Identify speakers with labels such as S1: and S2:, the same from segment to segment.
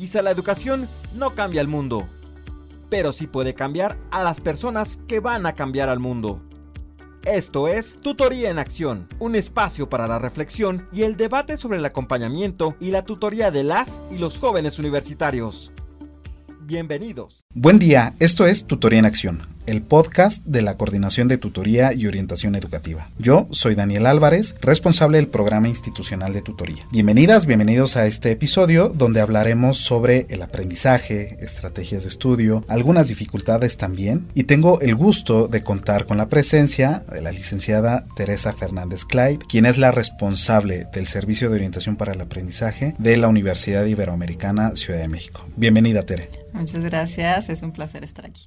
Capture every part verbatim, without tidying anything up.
S1: Quizá la educación no cambia el mundo, pero sí puede cambiar a las personas que van a cambiar al mundo. Esto es Tutoría en Acción, un espacio para la reflexión y el debate sobre el acompañamiento y la tutoría de las y los jóvenes universitarios. Bienvenidos.
S2: Buen día, esto es Tutoría en Acción, el podcast de la Coordinación de Tutoría y Orientación Educativa. Yo soy Daniel Álvarez, responsable del Programa Institucional de Tutoría. Bienvenidas, bienvenidos a este episodio donde hablaremos sobre el aprendizaje, estrategias de estudio, algunas dificultades también, y tengo el gusto de contar con la presencia de la licenciada Teresa Fernández Clyde, quien es la responsable del Servicio de Orientación para el Aprendizaje de la Universidad Iberoamericana Ciudad de México. Bienvenida, Tere.
S3: Muchas gracias, es un placer estar aquí.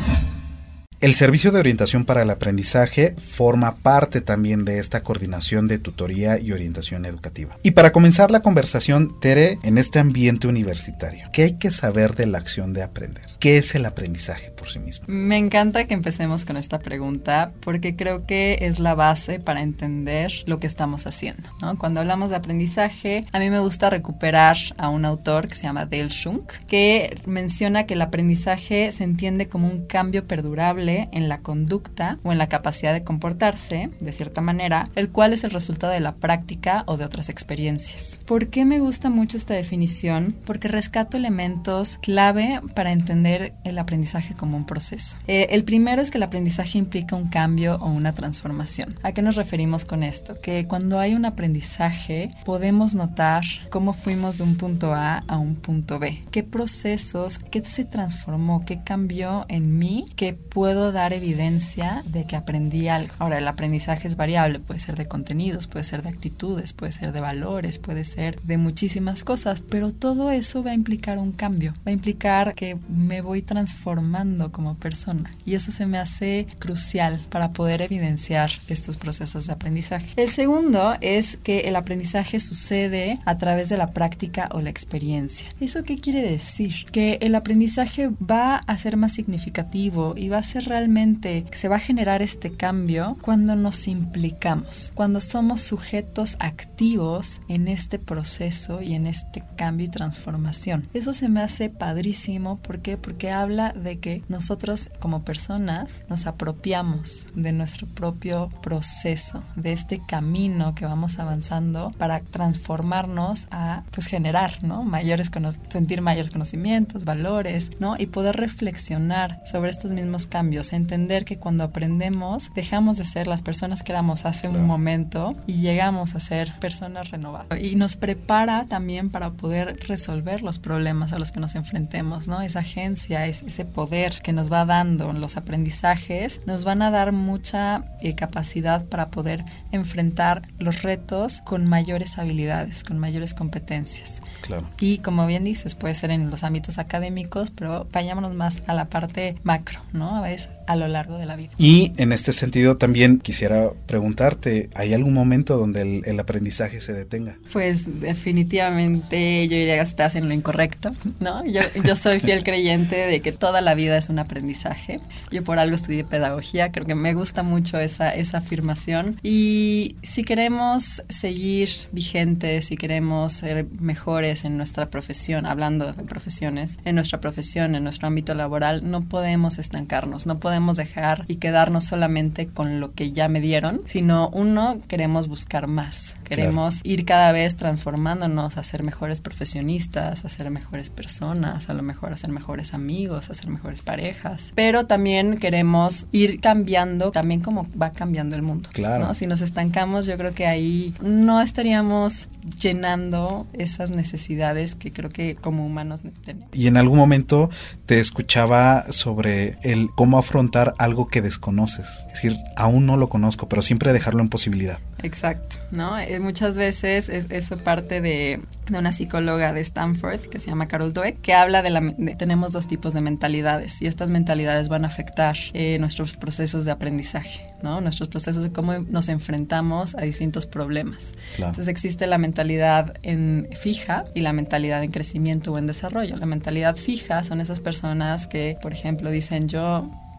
S2: El Servicio de Orientación para el Aprendizaje forma parte también de esta coordinación de tutoría y orientación educativa. Y para comenzar la conversación, Tere, en este ambiente universitario, ¿qué hay que saber de la acción de aprender? ¿Qué es el aprendizaje por sí mismo?
S3: Me encanta que empecemos con esta pregunta porque creo que es la base para entender lo que estamos haciendo, ¿no? Cuando hablamos de aprendizaje, a mí me gusta recuperar a un autor que se llama Dale Schunk, que menciona que el aprendizaje se entiende como un cambio perdurable en la conducta o en la capacidad de comportarse, de cierta manera, el cual es el resultado de la práctica o de otras experiencias. ¿Por qué me gusta mucho esta definición? Porque rescato elementos clave para entender el aprendizaje como un proceso. Eh, el primero es que el aprendizaje implica un cambio o una transformación. ¿A qué nos referimos con esto? Que cuando hay un aprendizaje podemos notar cómo fuimos de un punto A a un punto B. ¿Qué procesos, qué se transformó, qué cambió en mí que puedo dar evidencia de que aprendí algo? Ahora, el aprendizaje es variable, puede ser de contenidos, puede ser de actitudes, puede ser de valores, puede ser de muchísimas cosas, pero todo eso va a implicar un cambio, va a implicar que me voy transformando como persona y eso se me hace crucial para poder evidenciar estos procesos de aprendizaje. El segundo es que el aprendizaje sucede a través de la práctica o la experiencia. ¿Eso qué quiere decir? Que el aprendizaje va a ser más significativo y va a ser realmente, se va a generar este cambio cuando nos implicamos, cuando somos sujetos activos en este proceso y en este cambio y transformación. Eso se me hace padrísimo. ¿Por qué? Porque habla de que nosotros como personas nos apropiamos de nuestro propio proceso, de este camino que vamos avanzando para transformarnos a, pues, generar, ¿no? Mayores cono- sentir mayores conocimientos, valores, ¿no? Y poder reflexionar sobre estos mismos cambios, entender que cuando aprendemos dejamos de ser las personas que éramos hace un momento y llegamos a ser personas renovadas. Y nos prepara también para poder resolver los problemas a los que nos enfrentemos, ¿no? Esa agencia, ese poder que nos va dando los aprendizajes, nos van a dar mucha eh, capacidad para poder enfrentar los retos con mayores habilidades, con mayores competencias.
S2: Claro.
S3: Y como bien dices, puede ser en los ámbitos académicos, pero vayámonos más a la parte macro, ¿no? A veces a lo largo de la vida.
S2: Y en este sentido también quisiera preguntarte, ¿hay algún momento donde el, el aprendizaje se detenga?
S3: Pues definitivamente yo diría que estás en lo incorrecto, ¿no? Yo, yo soy fiel creyente de que toda la vida es un aprendizaje. Yo por algo estudié pedagogía, creo que me gusta mucho esa, esa afirmación. Y si queremos seguir vigentes, si queremos ser mejores en nuestra profesión, hablando de profesiones, en nuestra profesión, en nuestro ámbito laboral, no podemos estancarnos, no podemos dejar y quedarnos solamente con lo que ya me dieron, sino uno, queremos buscar más, queremos claro. ir cada vez transformándonos a ser mejores profesionistas, a ser mejores personas, a lo mejor a ser mejores amigos, a ser mejores parejas, pero también queremos ir cambiando, también como va cambiando el mundo,
S2: claro.
S3: ¿no? Si nos estancamos, yo creo que ahí no estaríamos llenando esas necesidades que creo que como humanos tenemos.
S2: Y en algún momento te escuchaba sobre el cómo afrontar algo que desconoces, es decir, aún no lo conozco, pero siempre dejarlo en posibilidad.
S3: Exacto, ¿no? Eh, muchas veces es, eso parte de, de una psicóloga de Stanford que se llama Carol Dweck, que habla de la de, tenemos dos tipos de mentalidades y estas mentalidades van a afectar eh, nuestros procesos de aprendizaje, ¿no? Nuestros procesos de cómo nos enfrentamos a distintos problemas. Claro. Entonces existe la mentalidad en fija y la mentalidad en crecimiento o en desarrollo. La mentalidad fija son esas personas que, por ejemplo, dicen yo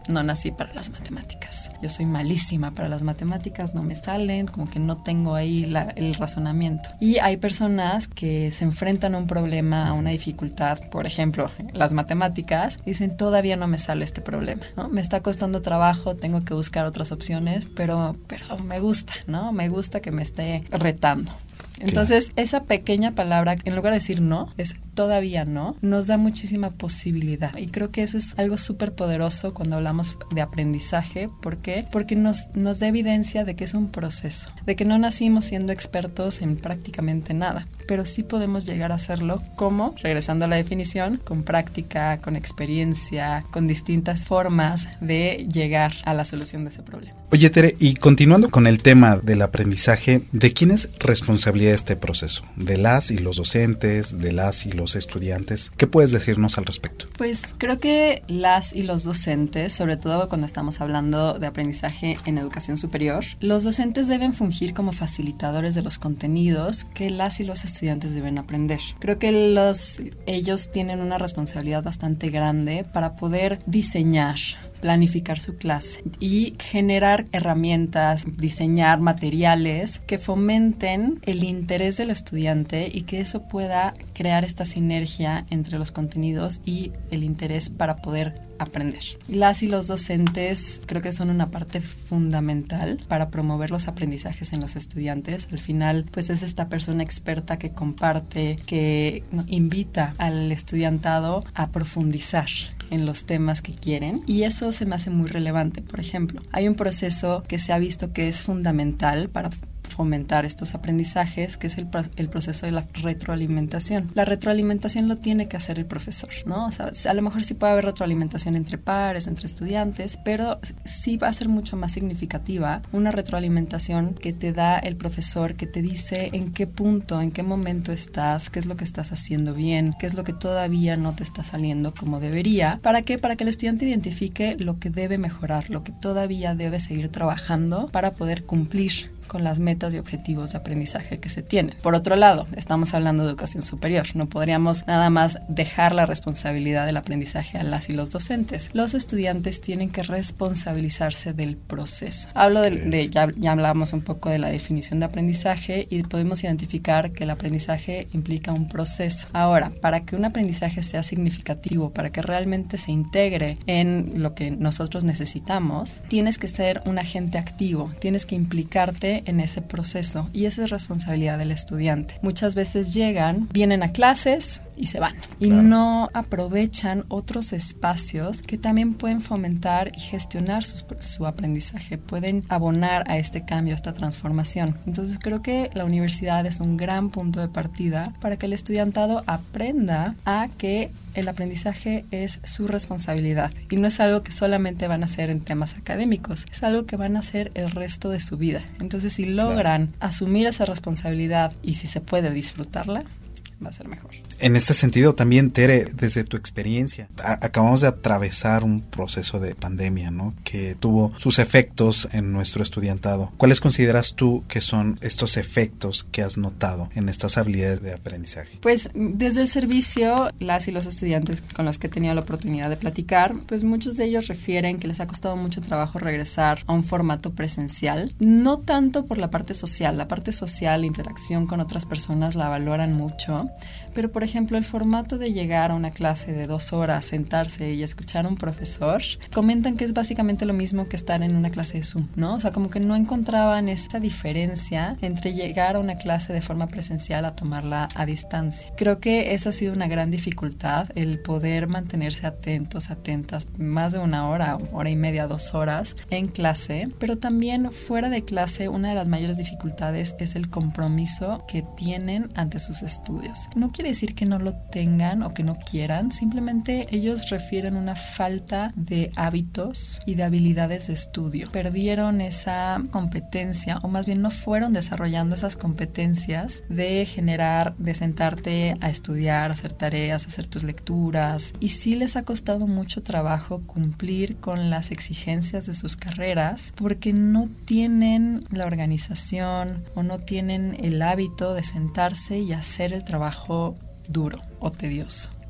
S3: no nací para las matemáticas. Yo soy malísima para las matemáticas, no me salen, como que no tengo ahí la, el razonamiento. Y hay personas que se enfrentan a un problema, a una dificultad, por ejemplo, las matemáticas, y dicen, todavía no me sale este problema, ¿no? Me está costando trabajo, tengo que buscar otras opciones, pero, pero me gusta, ¿no? Me gusta que me esté retando. Entonces, claro, esa pequeña palabra, en lugar de decir no, es todavía no, nos da muchísima posibilidad. Y creo que eso es algo súper poderoso cuando hablamos de aprendizaje. ¿Por qué? Porque nos, nos da evidencia de que es un proceso, de que no nacimos siendo expertos en prácticamente nada, pero sí podemos llegar a hacerlo. ¿Cómo? Regresando a la definición, con práctica, con experiencia, con distintas formas de llegar a la solución de ese problema.
S2: Oye, Tere, y continuando con el tema del aprendizaje, ¿de quién es responsabilidad este proceso? ¿De las y los docentes, de las y los estudiantes? ¿Qué puedes decirnos al respecto?
S3: Pues creo que las y los docentes, sobre todo cuando estamos hablando de aprendizaje en educación superior, los docentes deben fungir como facilitadores de los contenidos que las y los estudiantes deben aprender. Creo que los, ellos tienen una responsabilidad bastante grande para poder diseñar, planificar su clase y generar herramientas, diseñar materiales que fomenten el interés del estudiante y que eso pueda crear esta sinergia entre los contenidos y el interés para poder aprender. Las y los docentes creo que son una parte fundamental para promover los aprendizajes en los estudiantes. Al final, pues es esta persona experta que comparte, que invita al estudiantado a profundizar en los temas que quieren, y eso se me hace muy relevante. Por ejemplo, hay un proceso que se ha visto que es fundamental para fomentar estos aprendizajes, que es el, el proceso de la retroalimentación. La retroalimentación lo tiene que hacer el profesor, ¿no? O sea, a lo mejor sí puede haber retroalimentación entre pares, entre estudiantes, pero sí va a ser mucho más significativa una retroalimentación que te da el profesor, que te dice en qué punto, en qué momento estás, qué es lo que estás haciendo bien, qué es lo que todavía no te está saliendo como debería. ¿Para qué? Para que el estudiante identifique lo que debe mejorar, lo que todavía debe seguir trabajando para poder cumplir con las metas y objetivos de aprendizaje que se tienen. Por otro lado, estamos hablando de educación superior. No podríamos nada más dejar la responsabilidad del aprendizaje a las y los docentes. Los estudiantes tienen que responsabilizarse del proceso. Hablo de, de ya, ya hablamos un poco de la definición de aprendizaje y podemos identificar que el aprendizaje implica un proceso. Ahora, para que un aprendizaje sea significativo, para que realmente se integre en lo que nosotros necesitamos, tienes que ser un agente activo, tienes que implicarte en ese proceso, y esa es responsabilidad del estudiante. Muchas veces llegan, vienen a clases y se van, y claro, no aprovechan otros espacios que también pueden fomentar y gestionar su, su aprendizaje, pueden abonar a este cambio, a esta transformación. Entonces creo que la universidad es un gran punto de partida para que el estudiantado aprenda a que el aprendizaje es su responsabilidad y no es algo que solamente van a hacer en temas académicos, es algo que van a hacer el resto de su vida. Entonces, si logran claro. asumir esa responsabilidad y si se puede disfrutarla, va a ser mejor.
S2: En este sentido también, Tere, desde tu experiencia, a- acabamos de atravesar un proceso de pandemia, ¿no?, que tuvo sus efectos en nuestro estudiantado. ¿Cuáles consideras tú que son estos efectos que has notado en estas habilidades de aprendizaje?
S3: Pues desde el servicio, las y los estudiantes con los que he tenido la oportunidad de platicar, pues muchos de ellos refieren que les ha costado mucho trabajo regresar a un formato presencial, no tanto por la parte social, la parte social, la interacción con otras personas la valoran mucho, pero por ejemplo el formato de llegar a una clase de dos horas, sentarse y escuchar a un profesor, comentan que es básicamente lo mismo que estar en una clase de Zoom, ¿no? O sea, como que no encontraban esta diferencia entre llegar a una clase de forma presencial a tomarla a distancia. Creo que esa ha sido una gran dificultad, el poder mantenerse atentos, atentas, más de una hora, hora y media, dos horas en clase, pero también fuera de clase una de las mayores dificultades es el compromiso que tienen ante sus estudios. No quiere decir que no lo tengan o que no quieran, simplemente ellos refieren una falta de hábitos y de habilidades de estudio. Perdieron esa competencia, o más bien no fueron desarrollando esas competencias de generar, de sentarte a estudiar, hacer tareas, hacer tus lecturas, y sí les ha costado mucho trabajo cumplir con las exigencias de sus carreras porque no tienen la organización o no tienen el hábito de sentarse y hacer el trabajo duro o tedioso.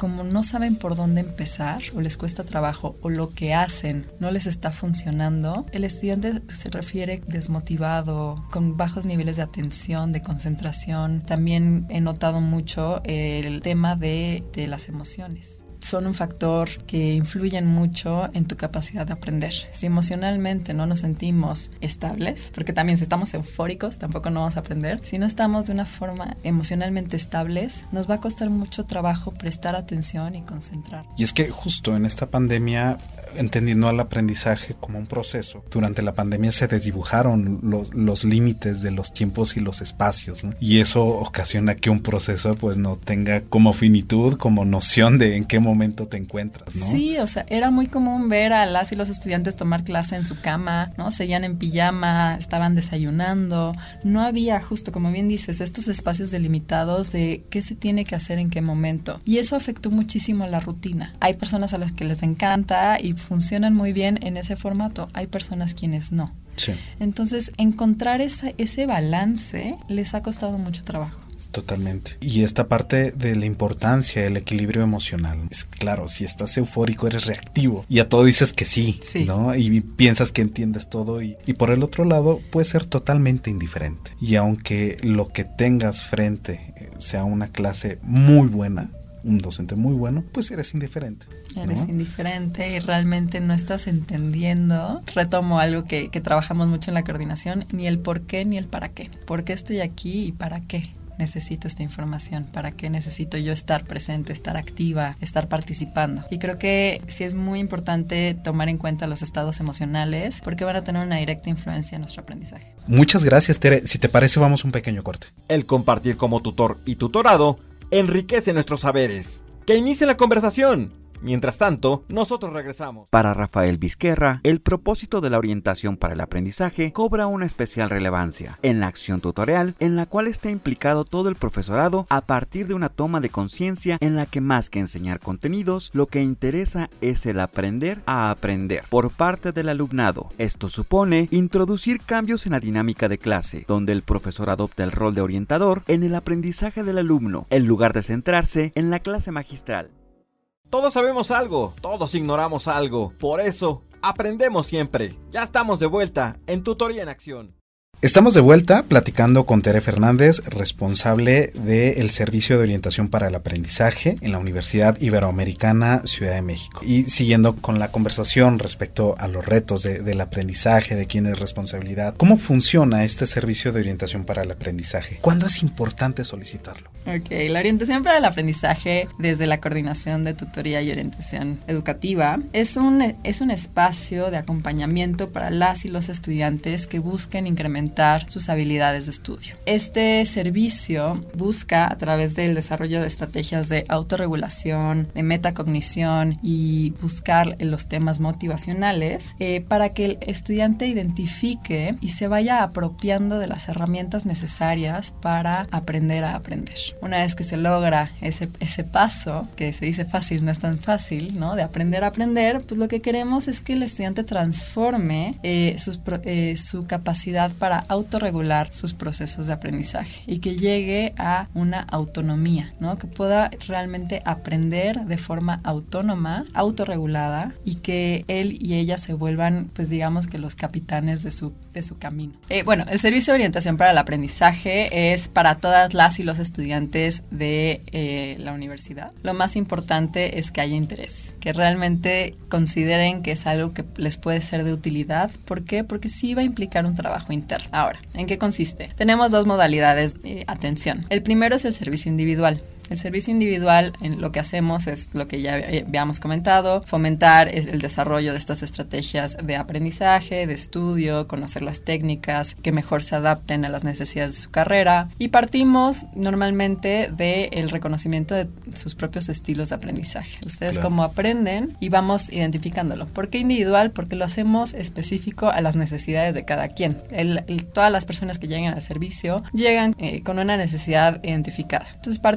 S3: como no saben por dónde empezar o les cuesta trabajo o lo que hacen no les está funcionando, el estudiante se refiere desmotivado, con bajos niveles de atención, de concentración. También he notado mucho el tema de, de las emociones. Son un factor que influyen mucho en tu capacidad de aprender. Si emocionalmente no nos sentimos estables, porque también si estamos eufóricos tampoco no vamos a aprender, si no estamos de una forma emocionalmente estables, nos va a costar mucho trabajo prestar atención y concentrar.
S2: Y es que justo en esta pandemia, entendiendo al aprendizaje como un proceso, durante la pandemia se desdibujaron los, los límites de los tiempos y los espacios, ¿no? Y eso ocasiona que un proceso pues no tenga como finitud, como noción de en qué momento momento te encuentras, ¿no?
S3: Sí, o sea, era muy común ver a las y los estudiantes tomar clase en su cama, ¿no? Seguían en pijama, estaban desayunando. No había, justo como bien dices, estos espacios delimitados de qué se tiene que hacer en qué momento. Y eso afectó muchísimo la rutina. Hay personas a las que les encanta y funcionan muy bien en ese formato. Hay personas quienes no.
S2: Sí.
S3: Entonces, encontrar esa, ese balance les ha costado mucho trabajo.
S2: Totalmente. Y esta parte de la importancia del equilibrio emocional. Es claro, si estás eufórico eres reactivo y a todo dices que sí,
S3: sí.
S2: ¿no? Y piensas que entiendes todo y, y por el otro lado puedes ser totalmente indiferente. Y aunque lo que tengas frente sea una clase muy buena, un docente muy bueno, pues eres indiferente, ¿no?
S3: Eres indiferente y realmente no estás entendiendo. Retomo algo que, que trabajamos mucho en la coordinación, ni el por qué ni el para qué. ¿Por qué estoy aquí y para qué necesito esta información? ¿Para qué necesito yo estar presente, estar activa, estar participando? Y creo que sí es muy importante tomar en cuenta los estados emocionales porque van a tener una directa influencia en nuestro aprendizaje.
S2: Muchas gracias, Tere. Si te parece, vamos a un pequeño corte.
S1: El compartir como tutor y tutorado enriquece nuestros saberes. ¡Que inicie la conversación! Mientras tanto, nosotros regresamos.
S4: Para Rafael Vizquerra, el propósito de la orientación para el aprendizaje cobra una especial relevancia en la acción tutorial en la cual está implicado todo el profesorado a partir de una toma de conciencia en la que más que enseñar contenidos, lo que interesa es el aprender a aprender por parte del alumnado. Esto supone introducir cambios en la dinámica de clase, donde el profesor adopta el rol de orientador en el aprendizaje del alumno, en lugar de centrarse en la clase magistral.
S1: Todos sabemos algo, todos ignoramos algo. Por eso, aprendemos siempre. Ya estamos de vuelta en Tutoría en Acción.
S2: Estamos de vuelta platicando con Tere Fernández, responsable del Servicio de Orientación para el Aprendizaje en la Universidad Iberoamericana Ciudad de México. Y siguiendo con la conversación respecto a los retos de, del aprendizaje, de quién es responsabilidad, ¿cómo funciona este Servicio de Orientación para el Aprendizaje? ¿Cuándo es importante solicitarlo?
S3: Ok, la orientación para el aprendizaje desde la Coordinación de Tutoría y Orientación Educativa es un, es un espacio de acompañamiento para las y los estudiantes que busquen incrementar sus habilidades de estudio. Este servicio busca, a través del desarrollo de estrategias de autorregulación, de metacognición y buscar los temas motivacionales, eh, para que el estudiante identifique y se vaya apropiando de las herramientas necesarias para aprender a aprender. Una vez que se logra ese, ese paso, que se dice fácil, no es tan fácil, ¿no? De aprender a aprender, pues lo que queremos es que el estudiante transforme eh, sus, eh, su capacidad para autorregular sus procesos de aprendizaje y que llegue a una autonomía, ¿no? Que pueda realmente aprender de forma autónoma, autorregulada y que él y ella se vuelvan, pues digamos que los capitanes de su, de su camino. Eh, bueno, el Servicio de Orientación para el Aprendizaje es para todas las y los estudiantes de eh, la universidad. Lo más importante es que haya interés, que realmente consideren que es algo que les puede ser de utilidad. ¿Por qué? Porque sí va a implicar un trabajo interno. Ahora, ¿en qué consiste? Tenemos dos modalidades de atención. El primero es el servicio individual. El servicio individual, en lo que hacemos es lo que ya habíamos comentado, fomentar el desarrollo de estas estrategias de aprendizaje, de estudio, conocer las técnicas que mejor se adapten a las necesidades de su carrera, y partimos normalmente del reconocimiento de sus propios estilos de aprendizaje. Ustedes
S2: Claro.
S3: cómo aprenden y vamos identificándolo. ¿Por qué individual? Porque lo hacemos específico a las necesidades de cada quien. El, el, todas las personas que llegan al servicio llegan eh, con una necesidad identificada. Entonces partimos de esa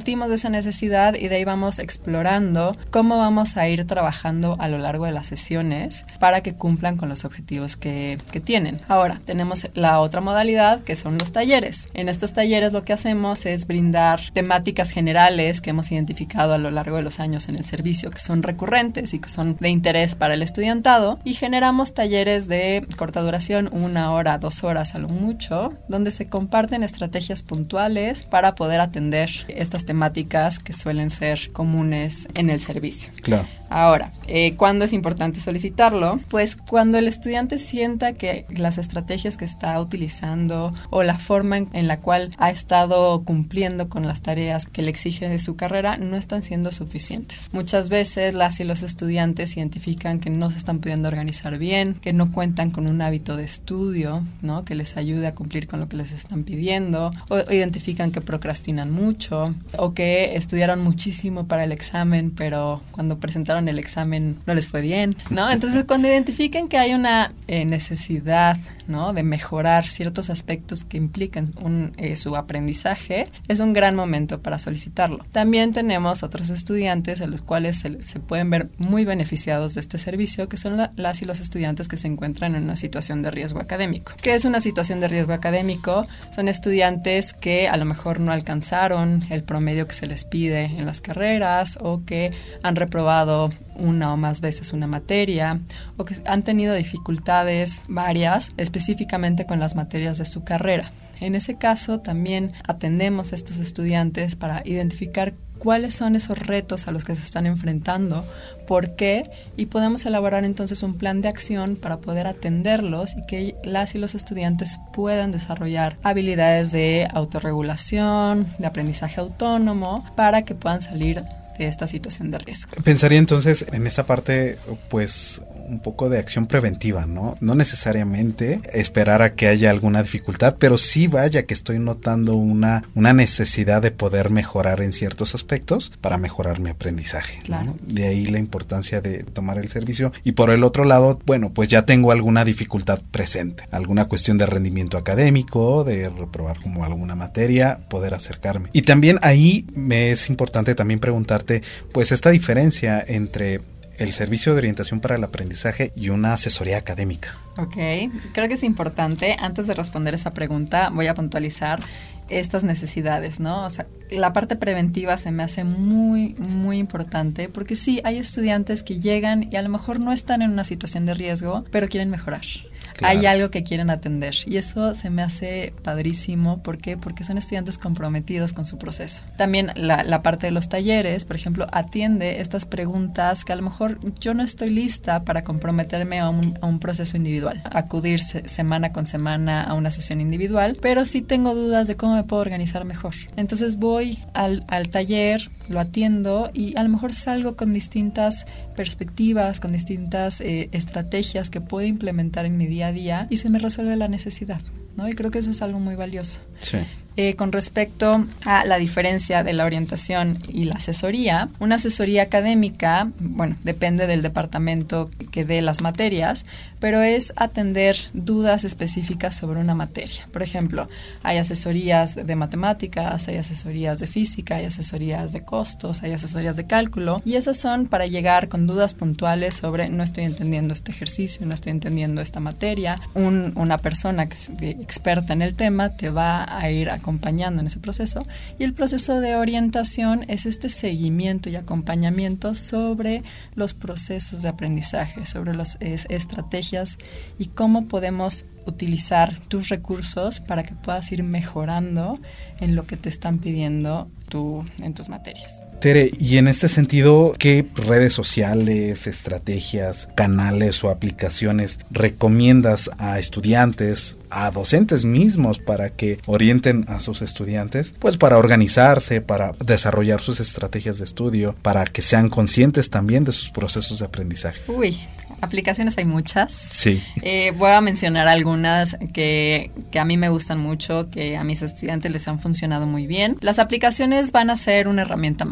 S3: esa necesidad y de ahí vamos explorando cómo vamos a ir trabajando a lo largo de las sesiones para que cumplan con los objetivos que, que tienen. Ahora, tenemos la otra modalidad que son los talleres. En estos talleres lo que hacemos es brindar temáticas generales que hemos identificado a lo largo de los años en el servicio, que son recurrentes y que son de interés para el estudiantado, y generamos talleres de corta duración, una hora, dos horas a lo mucho, donde se comparten estrategias puntuales para poder atender estas temáticas que suelen ser comunes en el servicio.
S2: Claro.
S3: Ahora, eh, ¿cuándo es importante solicitarlo? Pues cuando el estudiante sienta que las estrategias que está utilizando o la forma en, en la cual ha estado cumpliendo con las tareas que le exige de su carrera no están siendo suficientes. Muchas veces las y los estudiantes identifican que no se están pudiendo organizar bien, que no cuentan con un hábito de estudio, ¿no?, que les ayude a cumplir con lo que les están pidiendo, o identifican que procrastinan mucho, o que estudiaron muchísimo para el examen, pero cuando presentaron el examen no les fue bien, ¿no? Entonces, cuando identifiquen que hay una eh, necesidad, ¿no?, de mejorar ciertos aspectos que implican un, eh, su aprendizaje, es un gran momento para solicitarlo. También tenemos otros estudiantes a los cuales se, se pueden ver muy beneficiados de este servicio, que son la, las y los estudiantes que se encuentran en una situación de riesgo académico. ¿Qué es una situación de riesgo académico? Son estudiantes que a lo mejor no alcanzaron el promedio que se les pide en las carreras, o que han reprobado una o más veces una materia, o que han tenido dificultades varias, específicamente con las materias de su carrera. En ese caso, también atendemos a estos estudiantes para identificar cuáles son esos retos a los que se están enfrentando, por qué, y podemos elaborar entonces un plan de acción para poder atenderlos y que las y los estudiantes puedan desarrollar habilidades de autorregulación, de aprendizaje autónomo, para que puedan salir de esta situación de riesgo.
S2: Pensaría entonces en esta parte, pues, un poco de acción preventiva, ¿no? No necesariamente esperar a que haya alguna dificultad, pero sí vaya que estoy notando una, una necesidad de poder mejorar en ciertos aspectos para mejorar mi aprendizaje,
S3: claro,
S2: ¿no? De ahí la importancia de tomar el servicio. Y por el otro lado, bueno, pues ya tengo alguna dificultad presente, alguna cuestión de rendimiento académico, de reprobar como alguna materia, poder acercarme. Y también ahí me es importante también preguntarte, pues, esta diferencia entre el servicio de orientación para el aprendizaje y una asesoría académica.
S3: Ok, creo que es importante. Antes de responder esa pregunta, voy a puntualizar estas necesidades, ¿no? O sea, la parte preventiva se me hace muy, muy importante, porque sí, hay estudiantes que llegan y a lo mejor no están en una situación de riesgo, pero quieren mejorar. Claro. Hay algo que quieren atender, y eso se me hace padrísimo. ¿Por qué? Porque son estudiantes comprometidos con su proceso. También la, la parte de los talleres, por ejemplo, atiende estas preguntas que a lo mejor yo no estoy lista para comprometerme a un, a un proceso individual, acudir se, semana con semana a una sesión individual, pero sí tengo dudas de cómo me puedo organizar mejor. Entonces voy al, al taller, lo atiendo y a lo mejor salgo con distintas perspectivas, con distintas eh, estrategias que puedo implementar en mi día a día, y se me resuelve la necesidad, ¿no? Y creo que eso es algo muy valioso.
S2: Sí.
S3: Eh, con respecto a la diferencia de la orientación y la asesoría, una asesoría académica, bueno, depende del departamento que dé las materias, pero es atender dudas específicas sobre una materia. Por ejemplo, hay asesorías de matemáticas, hay asesorías de física, hay asesorías de costos, hay asesorías de cálculo, y esas son para llegar con dudas puntuales sobre no estoy entendiendo este ejercicio, no estoy entendiendo esta materia. Un, una persona que es experta en el tema te va a ir a acompañando en ese proceso, y el proceso de orientación es este seguimiento y acompañamiento sobre los procesos de aprendizaje, sobre las estrategias y cómo podemos utilizar tus recursos para que puedas ir mejorando en lo que te están pidiendo tú, en tus materias.
S2: Tere, y en este sentido, ¿qué redes sociales, estrategias, canales o aplicaciones recomiendas a estudiantes, a docentes mismos, para que orienten a sus estudiantes, pues para organizarse, para desarrollar sus estrategias de estudio, para que sean conscientes también de sus procesos de aprendizaje?
S3: Uy, aplicaciones hay muchas.
S2: Sí.
S3: Eh, voy a mencionar algunas que, que a mí me gustan mucho, que a mis estudiantes les han funcionado muy bien. Las aplicaciones van a ser una herramienta más.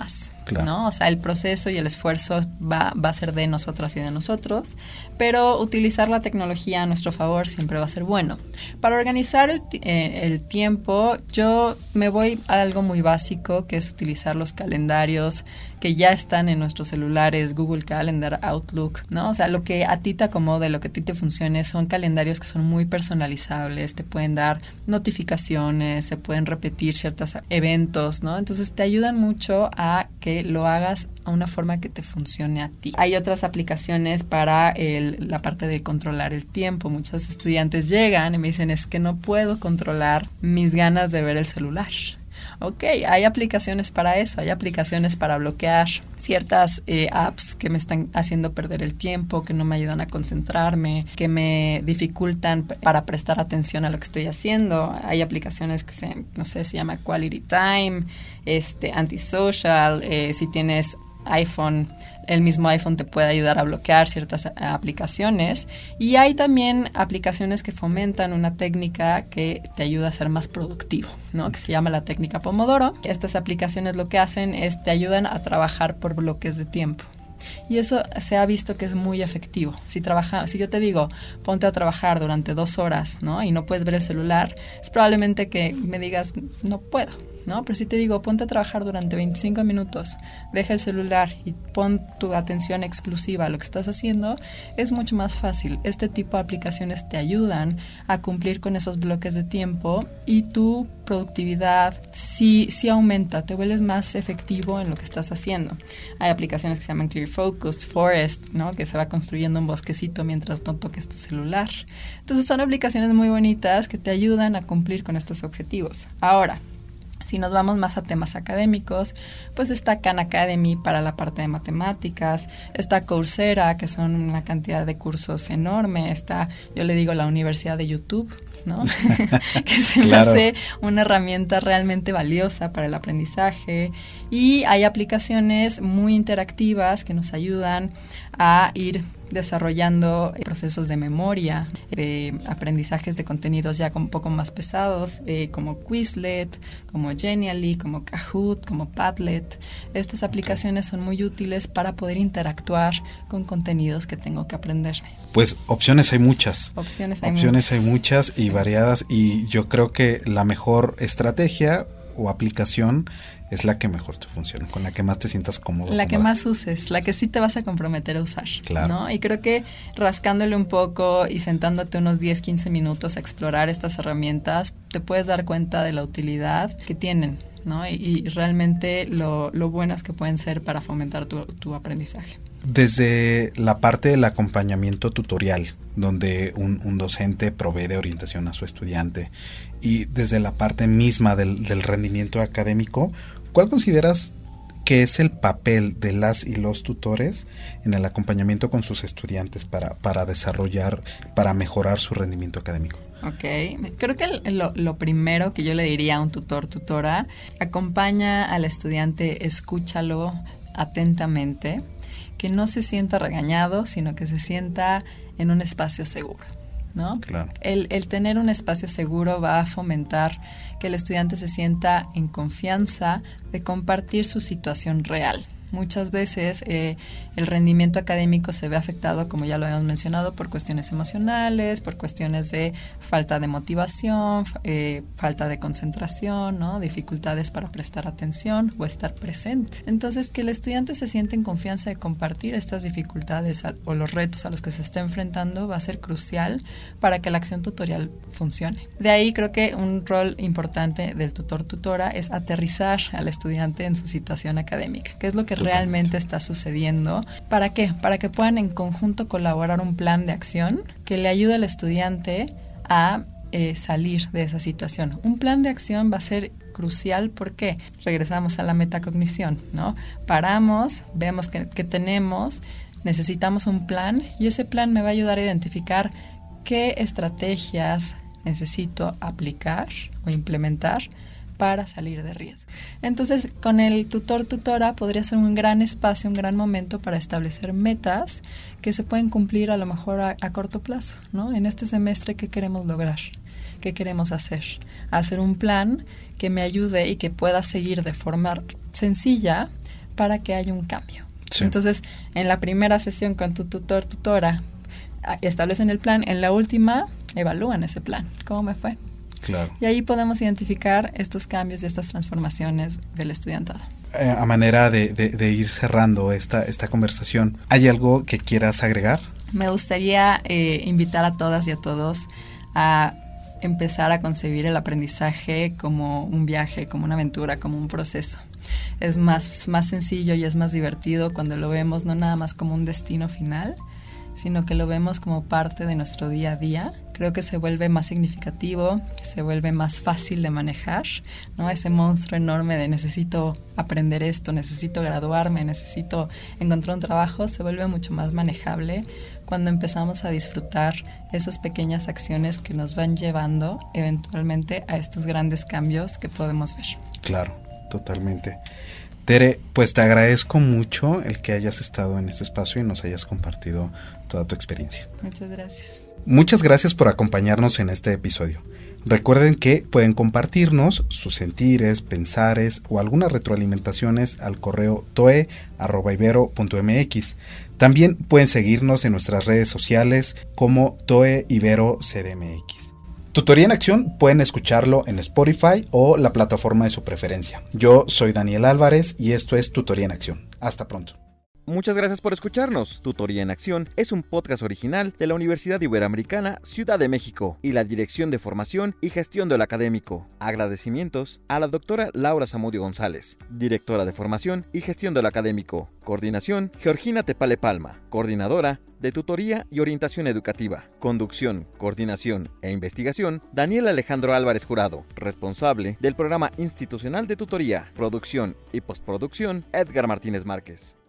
S2: Claro.
S3: ¿no? O sea, el proceso y el esfuerzo va, va a ser de nosotras y de nosotros, pero utilizar la tecnología a nuestro favor siempre va a ser bueno. Para organizar el, eh, el tiempo, yo me voy a algo muy básico, que es utilizar los calendarios que ya están en nuestros celulares, Google Calendar, Outlook, ¿no? O sea, lo que a ti te acomode, lo que a ti te funcione, son calendarios que son muy personalizables, te pueden dar notificaciones, se pueden repetir ciertos eventos, ¿no? Entonces te ayudan mucho a que lo hagas a una forma que te funcione a ti. Hay otras aplicaciones para el, la parte de controlar el tiempo. Muchos estudiantes llegan y me dicen, es que no puedo controlar mis ganas de ver el celular. Ok, hay aplicaciones para eso, hay aplicaciones para bloquear ciertas eh, apps que me están haciendo perder el tiempo, que no me ayudan a concentrarme, que me dificultan p- para prestar atención a lo que estoy haciendo. Hay aplicaciones que se, no sé, se llama Quality Time, este, Antisocial, eh, si tienes iPhone, el mismo iPhone te puede ayudar a bloquear ciertas aplicaciones, y hay también aplicaciones que fomentan una técnica que te ayuda a ser más productivo, ¿no? Que se llama la técnica Pomodoro. Estas aplicaciones lo que hacen es te ayudan a trabajar por bloques de tiempo. Y eso se ha visto que es muy efectivo. Si trabaja, si yo te digo, ponte a trabajar durante dos horas, ¿no? Y no puedes ver el celular, es probablemente que me digas, no puedo, ¿no? Pero si te digo, ponte a trabajar durante veinticinco minutos, deja el celular y pon tu atención exclusiva a lo que estás haciendo, es mucho más fácil. Este tipo de aplicaciones te ayudan a cumplir con esos bloques de tiempo y tu productividad sí, sí aumenta, te vuelves más efectivo en lo que estás haciendo. Hay aplicaciones que se llaman Clear Focus, Forest, ¿no? Que se va construyendo un bosquecito mientras no toques tu celular. Entonces son aplicaciones muy bonitas que te ayudan a cumplir con estos objetivos. Ahora, si nos vamos más a temas académicos, pues está Khan Academy para la parte de matemáticas, está Coursera, que son una cantidad de cursos enorme, está, yo le digo, la Universidad de YouTube, ¿no? que se
S2: Claro.
S3: me hace una herramienta realmente valiosa para el aprendizaje, y hay aplicaciones muy interactivas que nos ayudan a ir desarrollando procesos de memoria, de aprendizajes de contenidos ya un poco más pesados, eh, como Quizlet, como Genially, como Kahoot, como Padlet. Estas aplicaciones son muy útiles para poder interactuar con contenidos que tengo que aprenderme.
S2: Pues opciones hay muchas.
S3: Opciones hay
S2: opciones
S3: muchas.
S2: hay muchas y
S3: Sí.
S2: variadas, y yo creo que la mejor estrategia o aplicación es la que mejor te funcione, con la que más te sientas cómodo.
S3: La que
S2: cómoda.
S3: más uses, la que sí te vas a comprometer a usar,
S2: Claro.
S3: ¿no? Y creo que rascándole un poco y sentándote unos diez, quince minutos a explorar estas herramientas, te puedes dar cuenta de la utilidad que tienen, ¿no? Y, y realmente lo, lo buenas que pueden ser para fomentar tu, tu aprendizaje.
S2: Desde la parte del acompañamiento tutorial, donde un, un docente provee de orientación a su estudiante, y desde la parte misma del, del rendimiento académico, ¿cuál consideras que es el papel de las y los tutores en el acompañamiento con sus estudiantes para, para desarrollar, para mejorar su rendimiento académico?
S3: Ok, creo que lo, lo primero que yo le diría a un tutor, tutora, acompaña al estudiante, escúchalo atentamente, que no se sienta regañado, sino que se sienta en un espacio seguro, ¿no?
S2: Claro.
S3: El, el tener un espacio seguro va a fomentar que el estudiante se sienta en confianza de compartir su situación real. Muchas veces eh, el rendimiento académico se ve afectado, como ya lo habíamos mencionado, por cuestiones emocionales, por cuestiones de falta de motivación, eh, falta de concentración, ¿no? Dificultades para prestar atención o estar presente. Entonces, que el estudiante se siente en confianza de compartir estas dificultades a, o los retos a los que se está enfrentando va a ser crucial para que la acción tutorial funcione. De ahí creo que un rol importante del tutor-tutora es aterrizar al estudiante en su situación académica, que es lo que realmente está sucediendo. ¿Para qué? Para que puedan en conjunto colaborar un plan de acción que le ayude al estudiante a eh, salir de esa situación. Un plan de acción va a ser crucial porque regresamos a la metacognición, ¿no? Paramos, vemos que, que tenemos, necesitamos un plan, y ese plan me va a ayudar a identificar qué estrategias necesito aplicar o implementar para salir de riesgo. Entonces, con el tutor-tutora podría ser un gran espacio, un gran momento para establecer metas que se pueden cumplir a lo mejor a, a corto plazo, ¿no? En este semestre, ¿qué queremos lograr? ¿Qué queremos hacer? Hacer un plan que me ayude y que pueda seguir de forma sencilla, para que haya un cambio.
S2: Sí.
S3: Entonces, en la primera sesión con tu tutor, tutora, establecen el plan, en la última evalúan ese plan, cómo me fue.
S2: Claro.
S3: Y ahí podemos identificar estos cambios y estas transformaciones del estudiantado.
S2: Eh, a manera de, de, de ir cerrando esta, esta conversación, ¿hay algo que quieras agregar?
S3: Me gustaría eh, invitar a todas y a todos a empezar a concebir el aprendizaje como un viaje, como una aventura, como un proceso. Es más, más sencillo y es más divertido cuando lo vemos no nada más como un destino final, sino que lo vemos como parte de nuestro día a día. Creo que se vuelve más significativo, se vuelve más fácil de manejar, ¿no? Ese monstruo enorme de necesito aprender esto, necesito graduarme, necesito encontrar un trabajo, se vuelve mucho más manejable cuando empezamos a disfrutar esas pequeñas acciones que nos van llevando eventualmente a estos grandes cambios que podemos ver.
S2: Claro, totalmente. Tere, pues te agradezco mucho el que hayas estado en este espacio y nos hayas compartido toda tu experiencia.
S3: Muchas gracias.
S2: Muchas gracias por acompañarnos en este episodio. Recuerden que pueden compartirnos sus sentires, pensares o algunas retroalimentaciones al correo toe arroba ibero punto mx. También pueden seguirnos en nuestras redes sociales como Toe Ibero C D M X. Tutoría en Acción pueden escucharlo en Spotify o la plataforma de su preferencia. Yo soy Daniel Álvarez y esto es Tutoría en Acción. Hasta pronto.
S1: Muchas gracias por escucharnos. Tutoría en Acción es un podcast original de la Universidad Iberoamericana Ciudad de México y la Dirección de Formación y Gestión del Académico. Agradecimientos a la doctora Laura Zamudio González, directora de Formación y Gestión del Académico. Coordinación, Georgina Tepale Palma, coordinadora de Tutoría y Orientación Educativa. Conducción, Coordinación e Investigación, Daniel Alejandro Álvarez Jurado, responsable del Programa Institucional de Tutoría. Producción y Postproducción, Edgar Martínez Márquez.